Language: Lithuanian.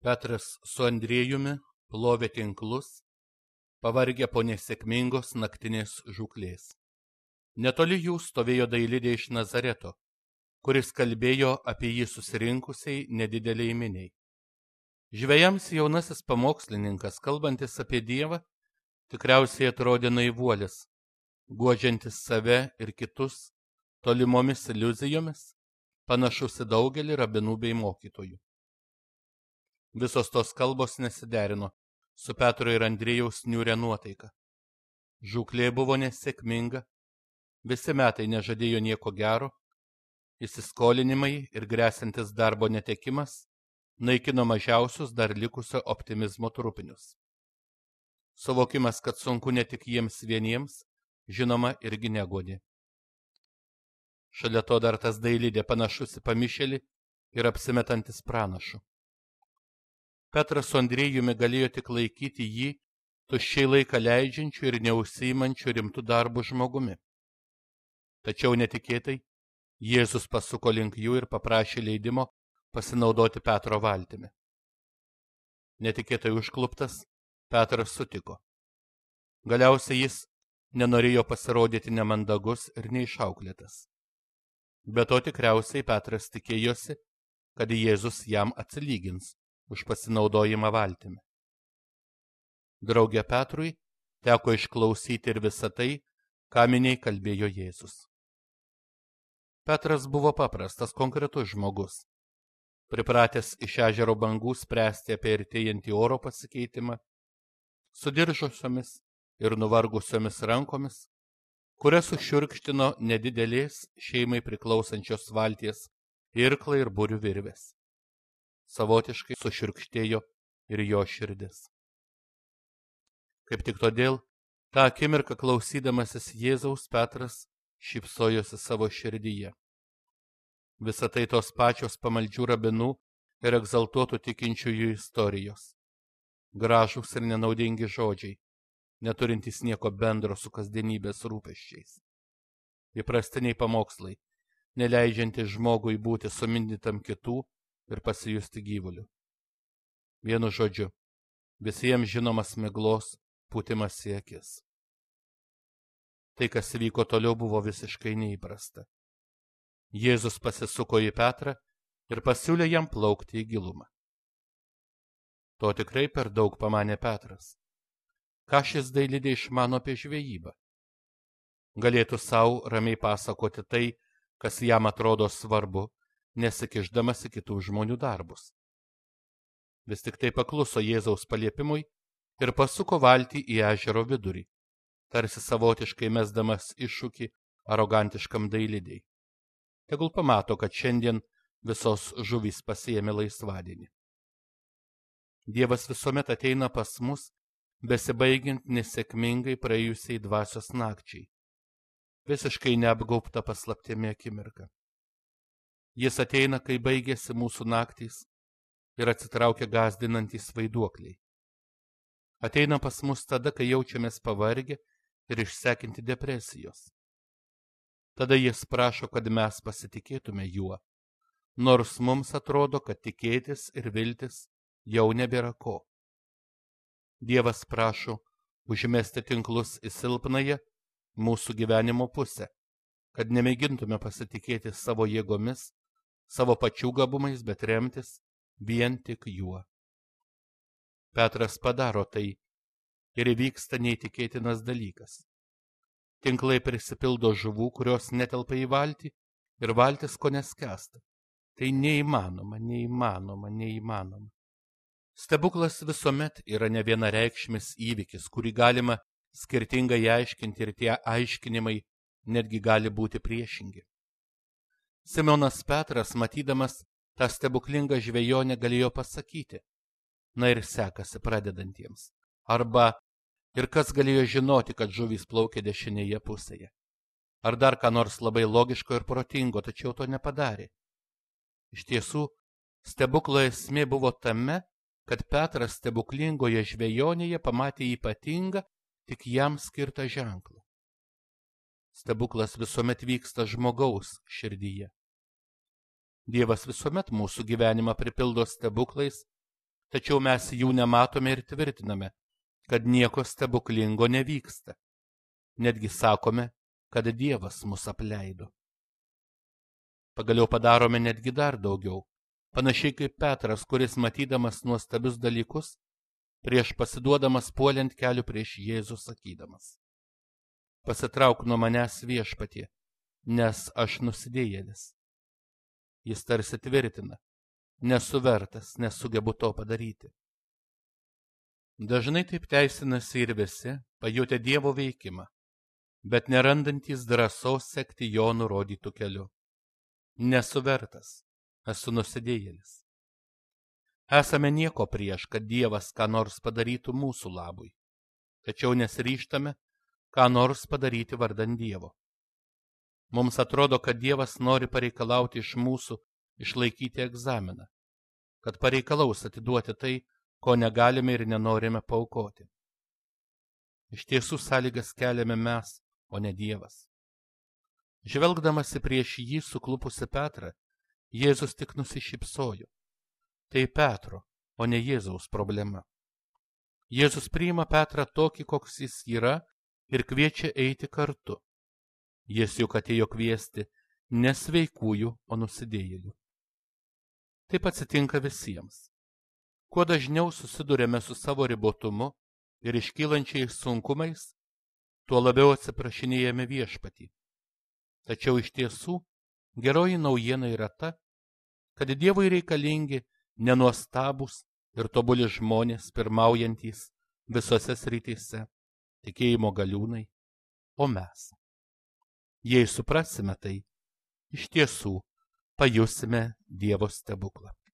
Petras su Andriejumi plovė tinklus, pavargę po nesėkmingos naktinės žūklės. Netoli jų stovėjo dailidė iš Nazareto, kuris kalbėjo apie jį susirinkusiai nedideliai miniai. Žvejams jaunasis pamokslininkas, kalbantis apie Dievą, tikriausiai atrodė naivuolis, guodžiantis save ir kitus tolimomis iliuzijomis, panašus į daugelį rabinų bei mokytojų. Visos tos kalbos nesiderino su Petro ir Andriejaus niūria nuotaika. Žūklė buvo nesėkminga, visi metai nežadėjo nieko gero, įsiskolinimai ir gresiantis darbo netekimas naikino mažiausius dar likusio optimizmo trupinius. Suvokimas, kad sunku ne tik jiems vieniems, žinoma, irgi neguodė. Šalia to dar tas dailidė panašus į pamišėlį ir apsimetantis pranašu. Petras su Andriejumi galėjo tik laikyti jį tuščiai laiką leidžiančiu ir neužsiimančiu rimtų darbų žmogumi. Tačiau netikėtai Jėzus pasuko link jų ir paprašė leidimo pasinaudoti Petro valtimi. Netikėtai užkluptas, Petras sutiko. Galiausiai jis nenorėjo pasirodyti nemandagus ir neišauklėtas. Be to tikriausiai Petras tikėjosi, kad Jėzus jam atsilygins už pasinaudojimą valtimi. Drauge Petrui teko išklausyti ir visą tai, ką miniai kalbėjo Jėzus. Petras buvo paprastas, konkretus žmogus, pripratęs iš ežero bangų spręsti apie artėjantį oro pasikeitimą, sudiržusiomis ir nuvargusiomis rankomis, kurias sušiurkštino nedidelės šeimai priklausančios valties irklai ir burių virvės. Savotiškai sušiurkštėjo ir jo širdis. Kaip tik todėl, tą akimirką klausydamasis Jėzaus, Petras šypsojosi savo širdyje. Visa tai tos pačios pamaldžių rabinų ir egzaltuotų tikinčiųjų istorijos. Gražūs ir nenaudingi žodžiai, neturintys nieko bendro su kasdienybės rūpesčiais. Įprastiniai pamokslai, neleidžiantys žmogui būti sumindytam kitų ir pasijusti gyvuliu. Vienu žodžiu, visiems žinomas miglos pūtimas į akis. Tai, kas vyko toliau, buvo visiškai neįprasta. Jėzus pasisuko į Petrą ir pasiūlė jam plaukti į gilumą. To tikrai per daug, pamanė Petras. Ką šis dailidė išmano apie žvejybą? Galėtų savo ramiai pasakoti tai, kas jam atrodo svarbu, nesikišdamas į kitų žmonių darbus. Vis tik tai pakluso Jėzaus paliepimui ir pasuko valtį į ežero vidurį, tarsi savotiškai mesdamas iššūkį arogantiškam dailidei. Tegul pamato, kad šiandien visos žuvys pasiėmė laisvadienį. Dievas visuomet ateina pas mus, besibaigiant nesėkmingai praėjusiai dvasios nakčiai, visiškai neapgaubta paslaptimi akimirka. Jis ateina, kai baigėsi mūsų naktys ir atsitraukia gąsdinantys vaiduokliai. Ateina pas mus tada, kai jaučiamės pavargę ir išsekinti depresijos. Tada jis prašo, kad mes pasitikėtume juo, nors mums atrodo, kad tikėtis ir viltis jau nebėra ko. Dievas prašo užmesti tinklus į silpnąją mūsų gyvenimo pusę, kad nemėgintume pasitikėti savo jėgomis, savo pačių gabumais, bet remtis vien tik juo. Petras padaro tai ir įvyksta neįtikėtinas dalykas. Tinklai prisipildo žuvų, kurios netelpa į valtį, ir valtis ko neskęsta. Tai neįmanoma. Stebuklas visuomet yra ne vienareikšmis įvykis, kurį galima skirtingai aiškinti ir tie aiškinimai netgi gali būti priešingi. Simonas Petras, matydamas tą stebuklingą žvejonę, galėjo pasakyti: na ir sekasi pradedantiems. Arba: ir kas galėjo žinoti, kad žuvys plaukia dešinėje pusėje. Ar dar ką nors labai logiško ir protingo, tačiau to nepadarė. Iš tiesų, stebuklo esmė buvo tame, kad Petras stebuklingoje žvejonėje pamatė ypatingą, tik jam skirtą ženklą. Stebuklas visuomet vyksta žmogaus širdyje. Dievas visuomet mūsų gyvenimą pripildo stebuklais, tačiau mes jų nematome ir tvirtiname, kad nieko stebuklingo nevyksta. Netgi sakome, kad Dievas mus apleido. Pagaliau padarome netgi dar daugiau, panašiai kaip Petras, kuris matydamas nuostabius dalykus, prieš pasiduodamas puolė ant kelių prieš Jėzų sakydamas: pasitrauk nuo manęs, Viešpatie, nes aš nusidėjėlis. Jis tarsi tvirtina: nesu vertas, nesugebu to padaryti. Dažnai taip teisinasi ir visi, pajutę Dievo veikimą, bet nerandantys drąsos sekti jo nurodytų keliu. Nesu vertas, esu nusidėjėlis. Esame nieko prieš, kad Dievas ką nors padarytų mūsų labui, tačiau nesiryžtame ką nors padaryti vardan Dievo. Mums atrodo, kad Dievas nori pareikalauti iš mūsų išlaikyti egzaminą, kad pareikalaus atiduoti tai, ko negalime ir nenorime paaukoti. Iš tiesų sąlygas keliame mes, o ne Dievas. Žvelgdamasi prieš jį suklupusi Petrą, Jėzus tik nusišypsojo. Tai Petro, o ne Jėzaus problema. Jėzus priima Petrą tokį, koks jis yra, ir kviečia eiti kartu. Jis juk atėjo kviesti ne sveikųjų, o nusidėjėlių. Taip atsitinka visiems. Kuo dažniau susidurėme su savo ribotumu ir iškylančiais sunkumais, tuo labiau atsiprašinėjame Viešpatį. Tačiau iš tiesų geroji naujiena yra ta, kad Dievui reikalingi nenuostabūs ir tobuli žmonės, pirmaujantys visose srityse, tikėjimo galiūnai, o mes. Jei suprasime tai, iš tiesų pajusime Dievo stebuklą.